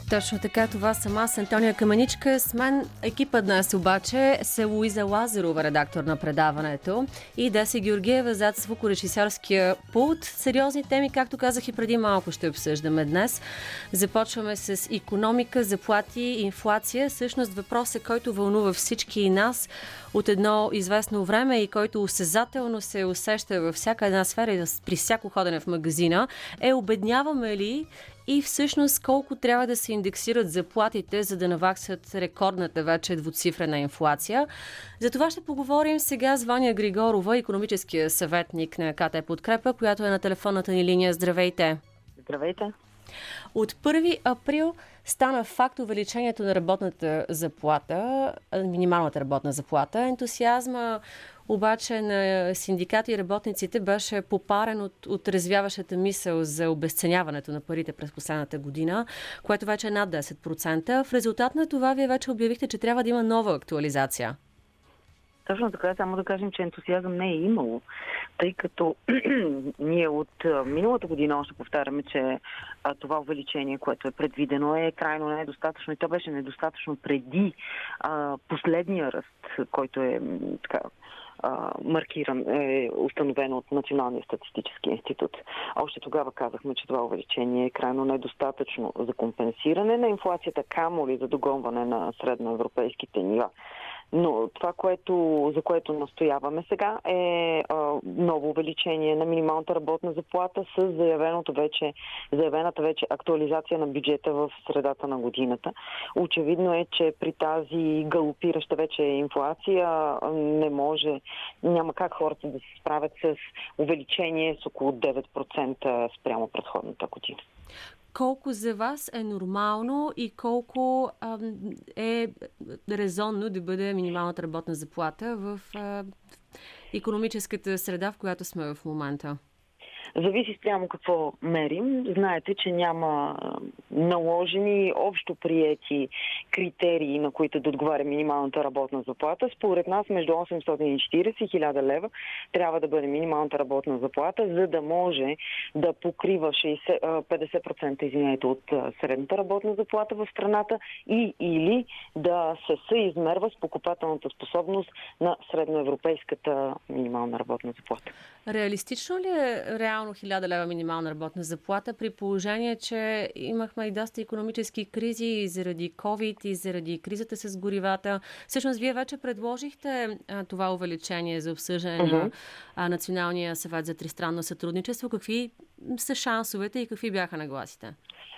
Точно така, това съм аз, Антония Каменичка. С мен екипа днес обаче са Луиза Лазарова, редактор на предаването, и Деси Георгиева зад звукорежисьорския пулт. Сериозни теми, както казах и преди малко, ще обсъждаме днес. Започваме с икономика, заплати, инфлация. Всъщност въпросът, който вълнува всички и нас от едно известно време и който осезателно се усеща във всяка една сфера и при всяко ходене в магазина, е: обедняваме ли и всъщност колко трябва да се индексират заплатите, за да наваксат рекордната вече двуцифрена инфлация. За това ще поговорим сега с Ваня Григорова, икономическия съветник на КТ Подкрепа, която е на телефонната ни линия. Здравейте! Здравейте! От 1 април стана факт увеличението на работната заплата, минималната работна заплата. Ентусиазма обаче на синдикати и работниците беше попарен от развяващата мисъл за обезценяването на парите през последната година, което вече е над 10%. В резултат на това вие вече обявихте, че трябва да има нова актуализация. Точно така, само да кажем, че ентусиазъм не е имало, тъй като ние от миналата година още повтаряме, че това увеличение, което е предвидено, е крайно недостатъчно, и то беше недостатъчно преди последния ръст, който е така маркиран, е установено от Националния статистически институт. Още тогава казахме, че това увеличение е крайно недостатъчно за компенсиране на инфлацията, камо ли за догонване на средноевропейските нива. Но това, за което настояваме сега, е ново увеличение на минималната работна заплата с заявената вече актуализация на бюджета в средата на годината. Очевидно е, че при тази галопираща вече инфлация няма как хората да се справят с увеличение с около 9% спрямо предходната година. Колко за вас е нормално и колко е резонно да бъде минималната работна заплата в икономическата среда, в която сме в момента? Зависи спрямо какво мерим. Знаете, че няма наложени общо приети критерии, на които да отговаря минималната работна заплата. Според нас между 840 и 1000 лева трябва да бъде минималната работна заплата, за да може да покрива 50% от средната работна заплата в страната или да се съизмерва с покупателната способност на средноевропейската минимална работна заплата. Реалистично ли е реално 1000 лева минимална работна заплата, при положение, че имахме и доста икономически кризи заради COVID и заради кризата с горивата? Всъщност, вие вече предложихте това увеличение за обсъждане на Националния съвет за тристранно сътрудничество. Какви са шансовете и какви бяха нагласите?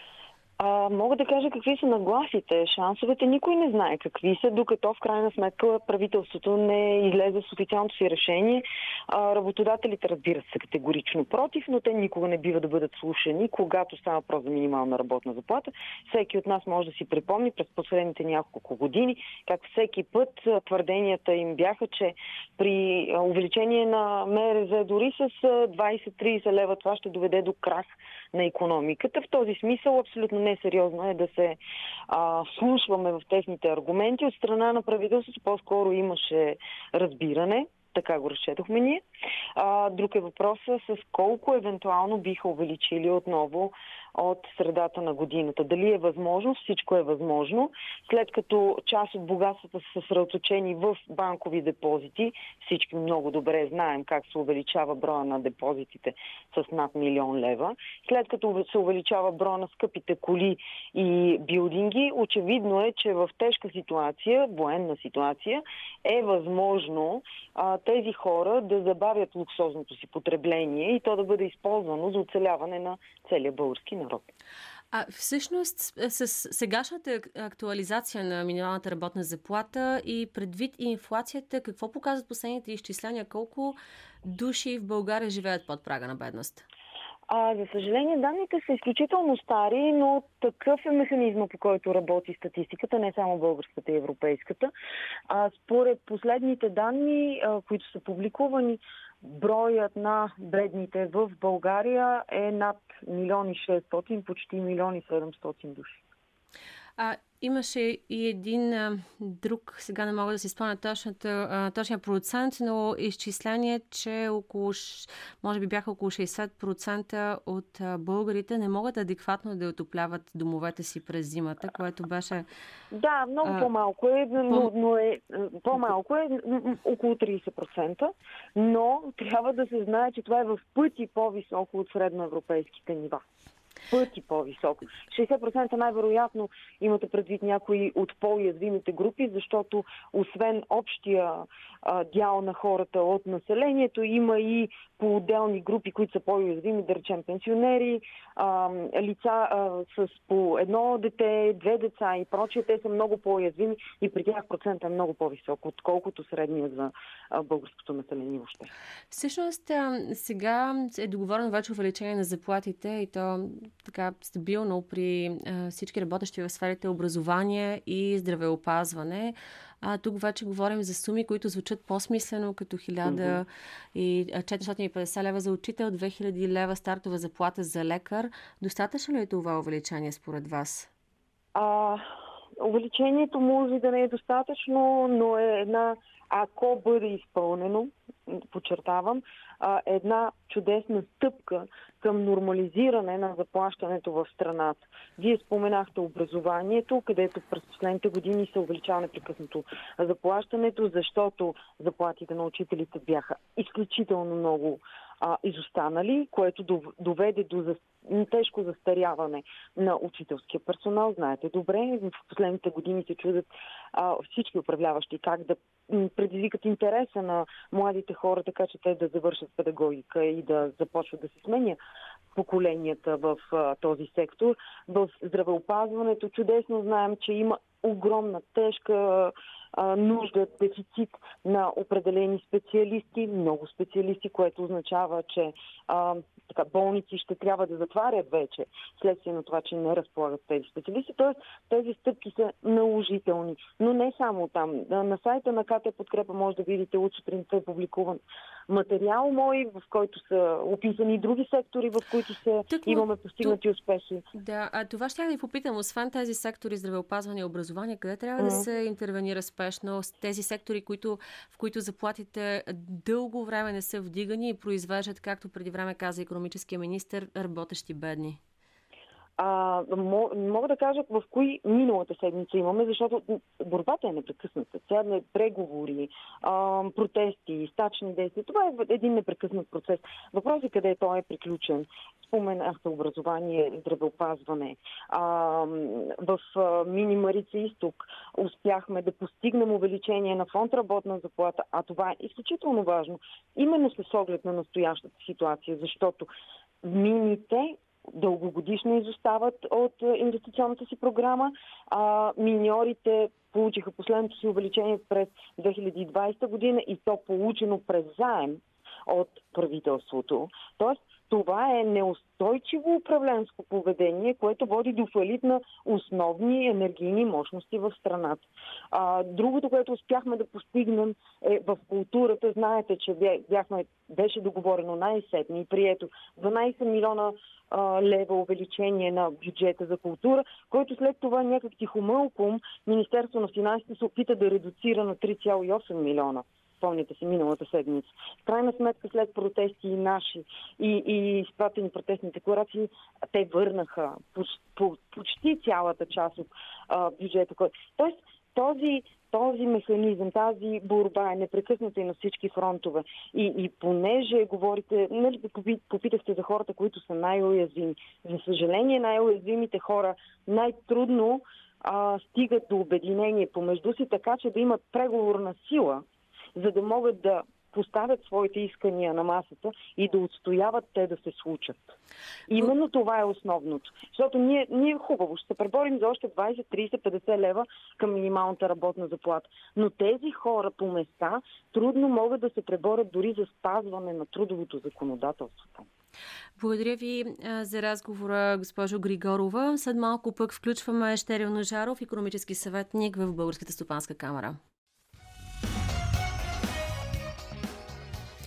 Мога да кажа какви са нагласите. Шансовете никой не знае какви са, докато в крайна сметка правителството не излезе с официалното си решение. Работодателите, разбира се, категорично против, но те никога не бива да бъдат слушани, когато става въпрос за минимална работна заплата. Всеки от нас може да си припомни през последните няколко години как всеки път твърденията им бяха, че при увеличение на МРЗ дори с 20-30 лева това ще доведе до крах на икономиката. В този смисъл абсолютно несериозно е да се слушваме в техните аргументи. От страна на правителството по-скоро имаше разбиране. Така го разчетохме ние. Друг е въпросът с колко евентуално биха увеличили отново от средата на годината. Дали е възможно? Всичко е възможно. След като част от богатствата са съсредоточени в банкови депозити, всички много добре знаем как се увеличава броя на депозитите с над 1 000 000 лева. След като се увеличава броя на скъпите коли и билдинги, очевидно е, че в тежка ситуация, военна ситуация, е възможно тези хора да забавят луксозното си потребление и то да бъде използвано за оцеляване на целия български народ. Всъщност, с сегашната актуализация на минималната работна заплата и предвид и инфлацията, какво показват последните изчисления? Колко души в България живеят под прага на бедност? За съжаление, данните са изключително стари, но такъв е механизма, по който работи статистиката, не само българската и европейската. Според последните данни, които са публикувани, броят на бедните в България е над 1 600 000, почти 1 700 000 души. Имаше и един друг, сега не мога да си спомня точния процент, но изчисление, че може би бяха около 60% от българите не могат адекватно да отопляват домовете си през зимата, което беше... Да, много по-малко е, но по-малко е около 30%, но трябва да се знае, че това е в пъти по-високо от средноевропейските нива. Пъти по-високо. 60% най-вероятно имате предвид някои от по-уязвимите групи, защото освен общия дял на хората от населението, има и по отделни групи, които са по-уязвими, да речем пенсионери, лица с по едно дете, две деца и прочие. Те са много по-уязвими и при тях процентът е много по-висок, отколкото средния за българското население въобще. Всъщност, сега е договорено вече увеличение на заплатите и то така стабилно при всички работещи в сферите образование и здравеопазване. Тук вече говорим за суми, които звучат по-смислено, като 1450 лева за учител, 2000 лева стартова заплата за лекар. Достатъчно ли е това увеличение според вас? Увеличението може да не е достатъчно, но е ако бъде изпълнено, подчертавам, една чудесна стъпка към нормализиране на заплащането в страната. Вие споменахте образованието, където през последните години се увеличава непрекъснато заплащането, защото заплатите на учителите бяха изключително много изостанали, което доведе до тежко застаряване на учителския персонал. Знаете добре, в последните години се чудят всички управляващи как да предизвикат интереса на младите хора, така че те да завършат педагогика и да започват да се сменя поколенията в този сектор. В здравеопазването чудесно знаем, че има огромна, тежка нужда, дефицит на определени специалисти, много специалисти, което означава, че болници ще трябва да затварят вече, следствие на това, че не разполагат тези специалисти. Тоест, тези стъпки са наложителни. Но не само там. На сайта на КТ Подкрепа може да видите от сутринта е публикуван материал мой, в който са описани и други сектори, в които имаме постигнати успехи. Да, това ще я да ви попитам. Освен тези сектори здравеопазване и образование, къде трябва да се интервенира спешно? Тези сектори, в които заплатите дълго време не са вдигани и произвеждат, както преди време каза икономическия министър, работещи бедни? Мога да кажа в кои миналата седмица имаме, защото борбата е непрекъсната. Тя е преговори, протести, стачни действия. Това е един непрекъснат процес. Въпрос е къде той е приключен. Споменахте образование, здравеопазване. В Мини Марица Изток успяхме да постигнем увеличение на фонд работна заплата, а това е изключително важно. Именно с оглед на настоящата ситуация, защото мините дългогодишно изостават от инвестиционната си програма. Миньорите получиха последното си увеличение през 2020 година и то получено през заем от правителството. Тоест, това е неустойчиво управленско поведение, което води до фалит на основни енергийни мощности в страната. Другото, което успяхме да постигнем е в културата. Знаете, че беше договорено най-сетне и прието 12 милиона лева увеличение на бюджета за култура, който след това някак тихомълком Министерство на финансите се опита да редуцира на 3,8 милиона. Спомняте си миналата седмица. В крайна сметка след протести наши и изпратени протестни декларации, те върнаха почти цялата част от бюджета. Тоест този механизъм, тази борба е непрекъсната и на всички фронтове. И понеже говорите, попитахте за хората, които са най-уязвими. За съжаление, най-уязвимите хора най-трудно стигат до обединение помежду си, така че да имат преговорна сила, за да могат да поставят своите искания на масата и да отстояват те да се случат. Именно това е основното. Защото ние хубаво ще се преборим за още 20, 30, 50 лева към минималната работна заплата. Но тези хора по места трудно могат да се преборят дори за спазване на трудовото законодателство. Благодаря ви за разговора, госпожо Григорова. След малко пък включваме Щерил Ножаров, икономически съветник в Българската стопанска камара.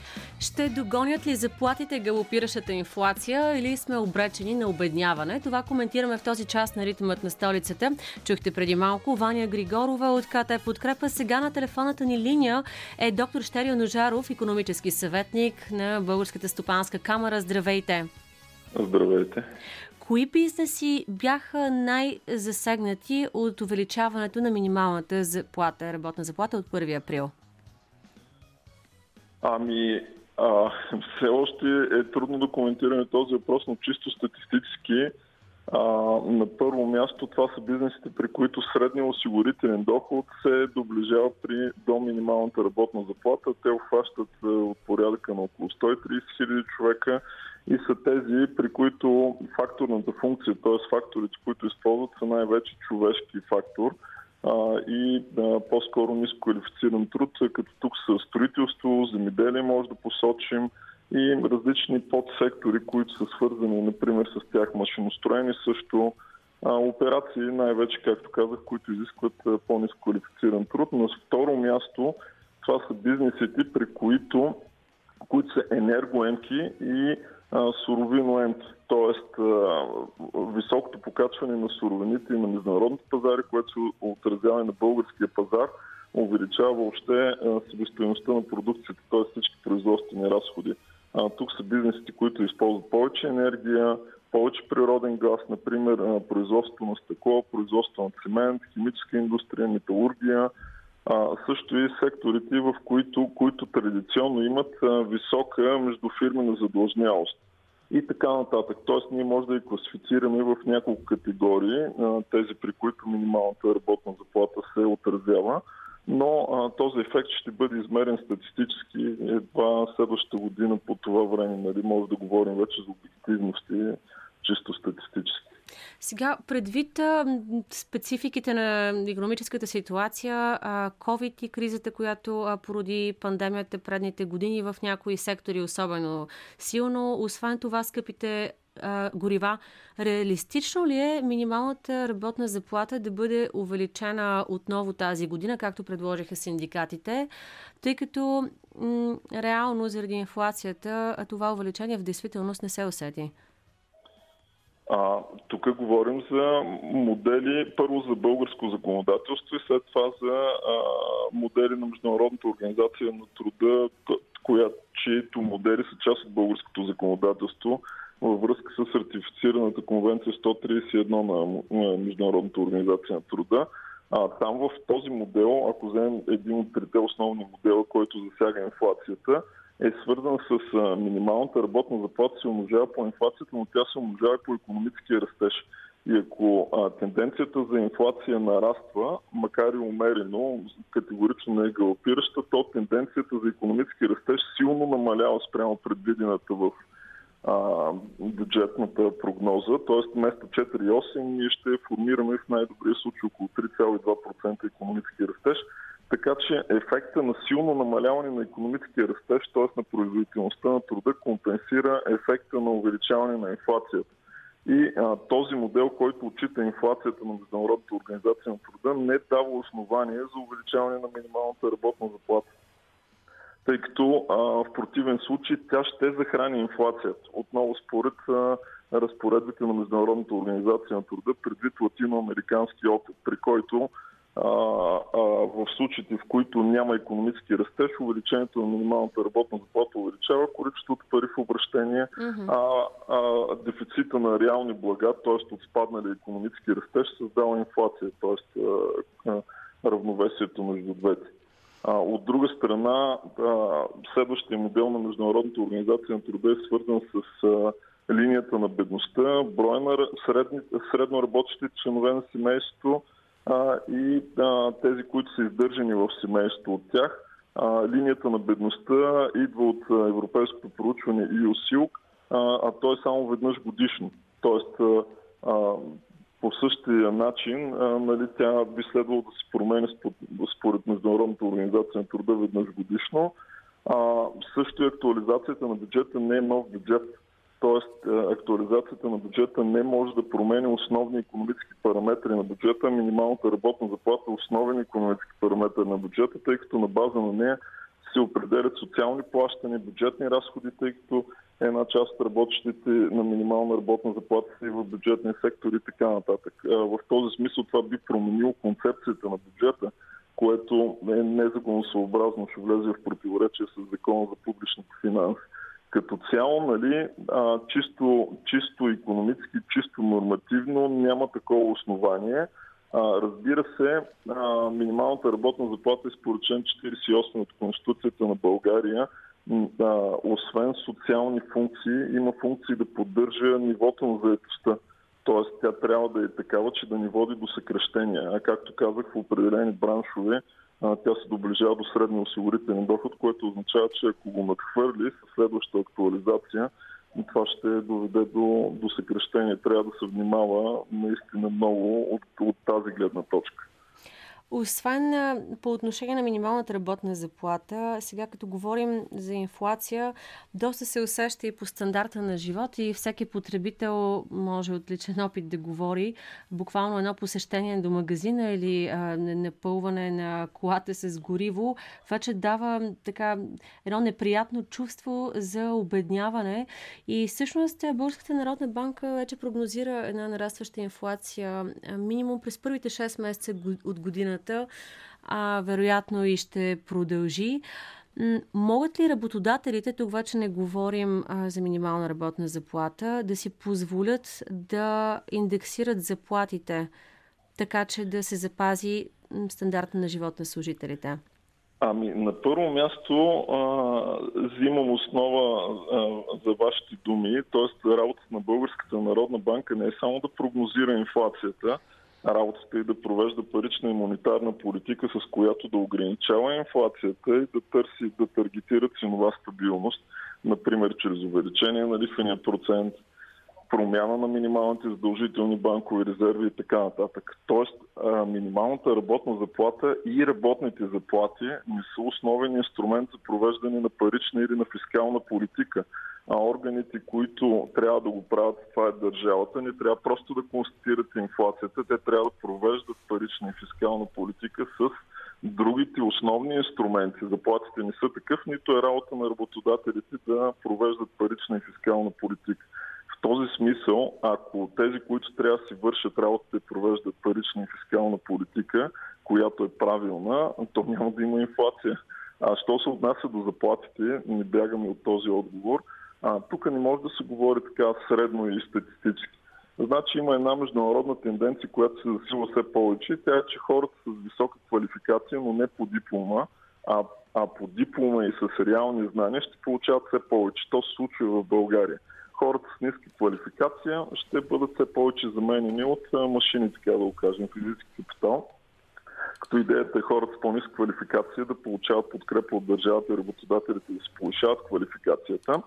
Ще догонят ли заплатите галопиращата инфлация или сме обречени на обедняване? Това коментираме в този час на Ритъмът на столицата. Чухте преди малко Ваня Григорова от КТ Подкрепа. Сега на телефонната ни линия е доктор Щерьо Ножаров, икономически съветник на Българската стопанска камара. Здравейте! Здравейте! Кои бизнеси бяха най-засегнати от увеличаването на минималната заплата, работна заплата от 1 април? Все още е трудно да коментираме този въпрос, но чисто статистически на първо място това са бизнесите, при които средният осигурителен доход се доближава до минималната работна заплата. Те обхващат от порядъка на около 130 000 човека и са тези, при които факторната функция, т.е. факторите, които използват, са най-вече човешки фактор и по-скоро ниско квалифициран труд, като тук са строителство, земеделие може да посочим и различни подсектори, които са свързани, например, с тях машиностроени, също операции, най-вече, както казах, които изискват по-ниско квалифициран труд. На второ място това са бизнесите, при които са енергоемки и суровиноемки, т.е. високото покачване на суровините и на международните пазари, което се отразява на българския пазар, увеличава въобще себестойността на продукцията, т.е. всички производствени разходи. Тук са бизнесите, които използват повече енергия, повече природен газ, например производство на стъкло, производство на цемент, химическа индустрия, металургия, също и секторите, в които традиционно имат висока междуфирмена задлъжнялост. И така нататък. Тоест ние може да ги класифицираме в няколко категории, тези при които минималната работна заплата се отразява, но този ефект ще бъде измерен статистически едва следващата година по това време. Нали? Може да говорим вече за обективности, чисто статистически. Сега, предвид спецификите на икономическата ситуация, COVID и кризата, която породи пандемията предните години в някои сектори особено силно, освен това скъпите горива, реалистично ли е минималната работна заплата да бъде увеличена отново тази година, както предложиха синдикатите, тъй като реално заради инфлацията това увеличение в действителност не се усети? Тук говорим за модели, първо за българско законодателство и след това за модели на Международната организация на труда, чието модели са част от българското законодателство във връзка с ратифицираната конвенция 131 на Международната организация на труда. Там в този модел, ако вземем един от трите основни модела, който засяга инфлацията, е свързан с минималната работна заплата, се умножава по инфлацията, но тя се умножава по икономическия растеж. И ако тенденцията за инфлация нараства, макар и умерено, категорично не е галопираща, то тенденцията за икономически растеж силно намалява спрямо предвидената в бюджетната прогноза, т.е. вместо 4,8 ние ще формираме в най-добрия случай около 3,2% икономически растеж. Така че ефекта на силно намаляване на икономическия растеж, т.е. на производителността на труда, компенсира ефекта на увеличаване на инфлацията. И този модел, който отчита инфлацията на Международната организация на труда, не дава основание за увеличаване на минималната работна заплата. Тъй като в противен случай тя ще захрани инфлацията. Отново според разпоредбите на Международната организация на труда, предвид латиноамерикански опит, при който в случаите, в които няма икономически растеж, увеличението на минималната работна заплата увеличава количеството пари в обращение, дефицита на реални блага, т.е. от спаднали икономически растеж, създава инфлация, т.е. равновесието между двете. От друга страна, следващия модел на Международната организация на труда е свързан с линията на бедността, броя на средно работещите членове на семейството и тези, които са издържани в семейство от тях. Линията на бедността идва от европейското проучване EUSILC, а то е само веднъж годишно. Тоест, по същия начин, нали, тя би следвало да се променя според Международната организация на труда веднъж годишно. Също и актуализацията на бюджета не е нов бюджет. Тоест, актуализацията на бюджета не може да променя основни икономически параметри на бюджета. Минималната работна заплата е основен икономически параметр на бюджета, тъй като на база на нея се определят социални плащания, бюджетни разходи, тъй като една част от работещите на минимална работна заплата са и в бюджетния сектор и така нататък. В този смисъл това би променило концепцията на бюджета, което е незаконосъобразно, ще влезе в противоречие с Закона за публичните финанси. Като цяло, нали, чисто икономически, чисто нормативно няма такова основание. Разбира се, минималната работна заплата е според член 48 от Конституцията на България. Освен социални функции, има функции да поддържа нивото на заетостта. Тоест, тя трябва да е такава, че да ни води до съкращения. А както казах, в определени браншове тя се доближава до средния осигурителен доход, което означава, че ако го надхвърли със следваща актуализация, това ще доведе до съкращение. Трябва да се внимава наистина много от тази гледна точка. Освен по отношение на минималната работна заплата, сега като говорим за инфлация, доста се усеща и по стандарта на живот и всеки потребител може от личен опит да говори. Буквално едно посещение до магазина или напълване на колата с гориво вече дава така едно неприятно чувство за обедняване. И всъщност Българската народна банка вече прогнозира една нарастваща инфлация минимум през първите 6 месеца от годината, вероятно и ще продължи. Могат ли работодателите, тук вече не говорим за минимална работна заплата, да си позволят да индексират заплатите, така че да се запази стандарта на живот на служителите? На първо място взимам основа за вашите думи, т.е. работата на Българската народна банка не е само да прогнозира инфлацията, работата е да провежда парична и монетарна политика, с която да ограничава инфлацията и да търси, да таргетира ценова стабилност, например чрез увеличение на лихвения процент, промяна на минималните задължителни банкови резерви и така нататък. Тоест, минималната работна заплата и работните заплати не са основен инструмент за провеждане на парична или на фискална политика. А органите, които трябва да го правят, това е държавата, не трябва просто да констатират инфлацията, те трябва да провеждат парична и фискална политика с другите основни инструменти. Заплатите не са такъв, нито е работа на работодателите да провеждат парична и фискална политика. В този смисъл, ако тези, които трябва да си вършат работата и провеждат парична и фискална политика, която е правилна, то няма да има инфлация. Що се отнася до заплатите, не бягаме от този отговор. Тук не може да се говори така средно и статистически. Значи има една международна тенденция, която се засилва все повече. Тя е, че хората с висока квалификация, но не по диплома, а по диплома и с реални знания ще получават все повече. То се случва в България. Хората с ниска квалификация ще бъдат все повече заменени от машини, така да го кажем, физически капитал. Като идеята е хората с по-ниска квалификация да получават подкрепа от държавата и работодателите да се повишават квалификацията.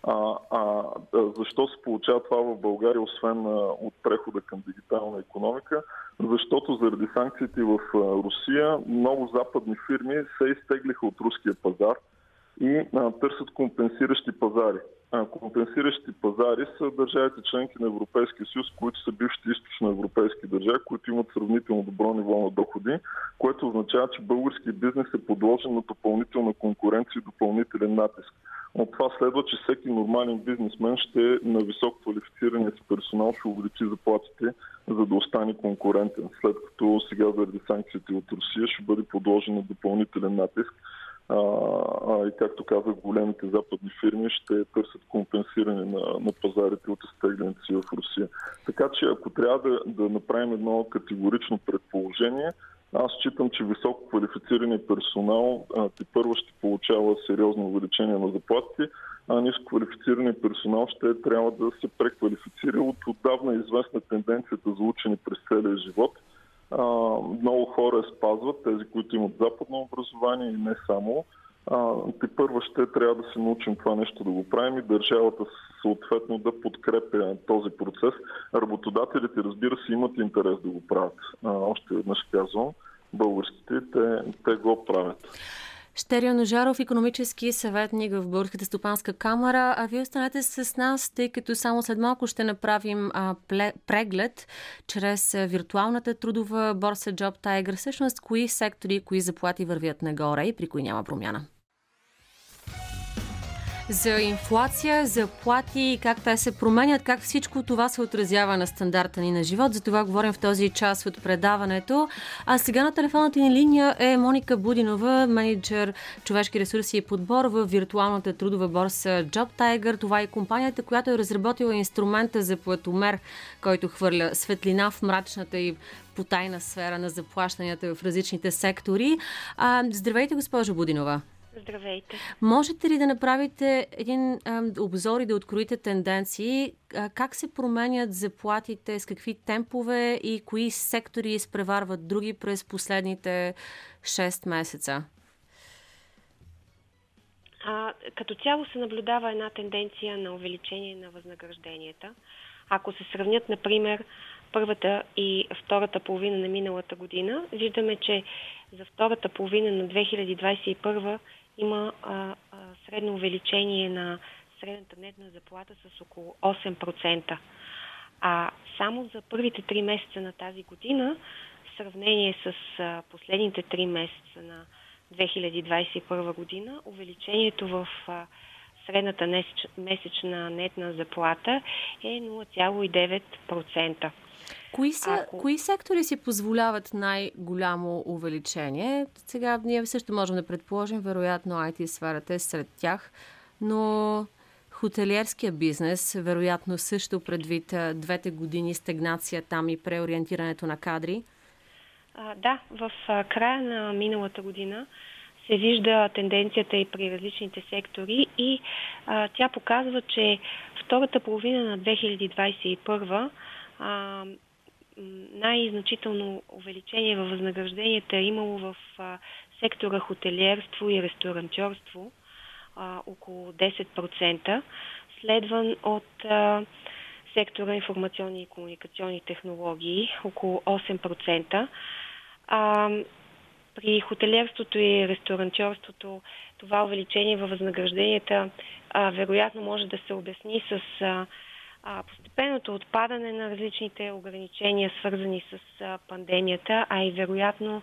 Защо се получава това в България, освен от прехода към дигитална икономика? Защото заради санкциите в Русия много западни фирми се изтеглиха от руския пазар и търсят компенсиращи пазари. Компенсиращи пазари са държавите членки на Европейския съюз, които са бившите източноевропейски държави, които имат сравнително добро ниво на доходи, което означава, че българският бизнес е подложен на допълнителна конкуренция и допълнителен натиск. От това следва, че всеки нормален бизнесмен ще на високо квалифицирания си персонал ще увеличи заплатите, за да остане конкурентен. След като сега заради санкциите от Русия ще бъде подложен на допълнителен натиск. И както казах, големите западни фирми ще търсят компенсиране на пазарите от изтеглянето си в Русия. Така че ако трябва да направим едно категорично предположение, аз считам, че високо квалифицирания персонал тепърва ще получава сериозно увеличение на заплатите, а ниско квалифицирания персонал ще трябва да се преквалифицира от отдавна известна тенденцията за учене през целия живот. Много хора спазват, тези, които имат западно образование и не само. Тепърва ще трябва да се научим това нещо да го правим и държавата съответно да подкрепя този процес. Работодателите, разбира се, имат интерес да го правят. Още веднъж казвам, българските, те го правят. Щерьо Ножаров, икономически съветник в Българската стопанска камара. А вие останете с нас, тъй като само след малко ще направим преглед чрез виртуалната трудова борса Job Tiger. Всъщност, кои сектори, кои заплати вървят нагоре и при кои няма промяна. За инфлация, заплати, как те се променят, как всичко това се отразява на стандарта ни на живот. За това говорим в този час от предаването. А сега на телефонната ни линия е Моника Будинова, менеджер човешки ресурси и подбор в виртуалната трудова борса JobTiger. Това е компанията, която е разработила инструмента за платомер, който хвърля светлина в мрачната и потайна сфера на заплащанията в различните сектори. Здравейте, госпожо Будинова. Здравейте. Можете ли да направите един обзор и да откроите тенденции? Как се променят заплатите, с какви темпове и кои сектори изпреварват други през последните 6 месеца? Като цяло се наблюдава една тенденция на увеличение на възнагражденията. Ако се сравнят, например, първата и втората половина на миналата година, виждаме, че за втората половина на 2021 има средно увеличение на средната нетна заплата с около 8%. А само за първите 3 месеца на тази година, в сравнение с последните 3 месеца на 2021 година, увеличението в средната месечна нетна заплата е 0,9%. Кои сектори си позволяват най-голямо увеличение? Сега ние също можем да предположим, вероятно IT сферата е сред тях, но хотелиерския бизнес, вероятно също предвид 2 години стагнация там и преориентирането на кадри? Да, в края на миналата година се вижда тенденцията и при различните сектори и тя показва, че втората половина на 2021 най-значително увеличение във възнагражденията е имало в сектора хотелиерство и ресторантьорство, около 10%, следван от сектора информационни и комуникационни технологии, около 8%. При хотелиерството и ресторантьорството това увеличение във възнагражденията вероятно може да се обясни с постепенното отпадане на различните ограничения, свързани с пандемията, а и вероятно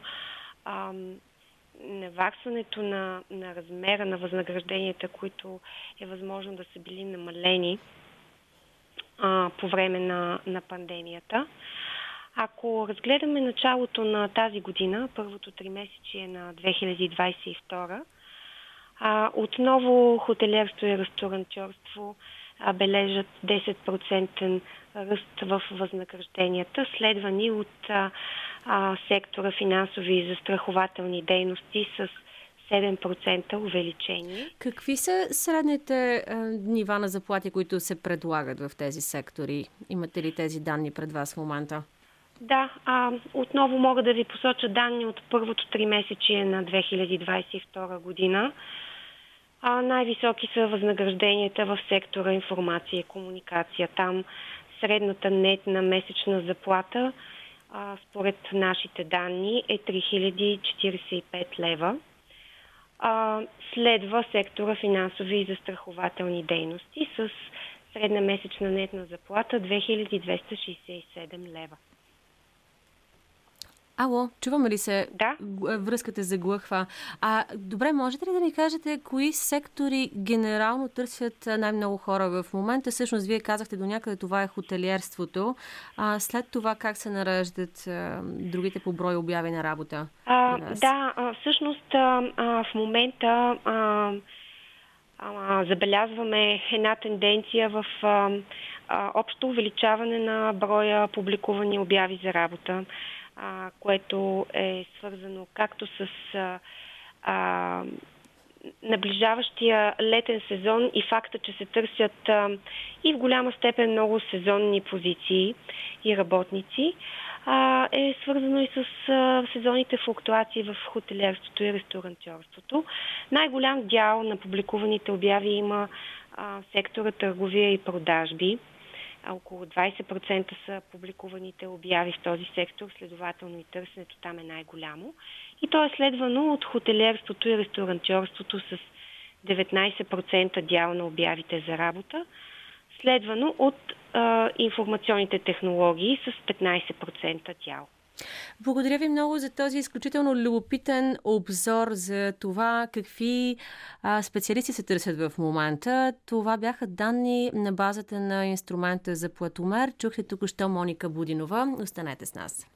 наваксването на размера на възнагражденията, които е възможно да са били намалени по време на пандемията. Ако разгледаме началото на тази година, първото 3-месечие на 2022, отново хотелиерство и ресторантьорство бележат 10% ръст в възнагражденията, следвани от сектора финансови и застрахователни дейности с 7% увеличение. Какви са средните нива на заплати, които се предлагат в тези сектори? Имате ли тези данни пред вас в момента? Да, отново мога да ви посоча данни от първото 3-месечие на 2022 година. Най-високи са възнагражденията в сектора информация и комуникация. Там средната нетна месечна заплата според нашите данни е 3045 лева. Следва сектора финансови и застрахователни дейности с средна месечна нетна заплата 2267 лева. Ало, чуваме ли се? Да. Връзката заглъхва. Добре, можете ли да ни кажете кои сектори генерално търсят най-много хора в момента? Всъщност, вие казахте до някъде това е хотелиерството. След това как се нареждат другите по брой обяви на работа? Всъщност в момента забелязваме една тенденция в общо увеличаване на броя публикувани обяви за работа, което е свързано както с наближаващия летен сезон и факта, че се търсят и в голяма степен много сезонни позиции и работници, е свързано и с сезонните флуктуации в хотелиерството и ресторантьорството. Най-голям дял на публикуваните обяви има сектора търговия и продажби. Около 20% са публикуваните обяви в този сектор, следователно и търсенето там е най-голямо. И то е следвано от хотелиерството и ресторантьорството с 19% дял на обявите за работа, следвано от информационните технологии с 15% дял. Благодаря ви много за този изключително любопитен обзор за това какви специалисти се търсят в момента. Това бяха данни на базата на инструмента за платомер. Чухте току-що Моника Будинова. Останете с нас.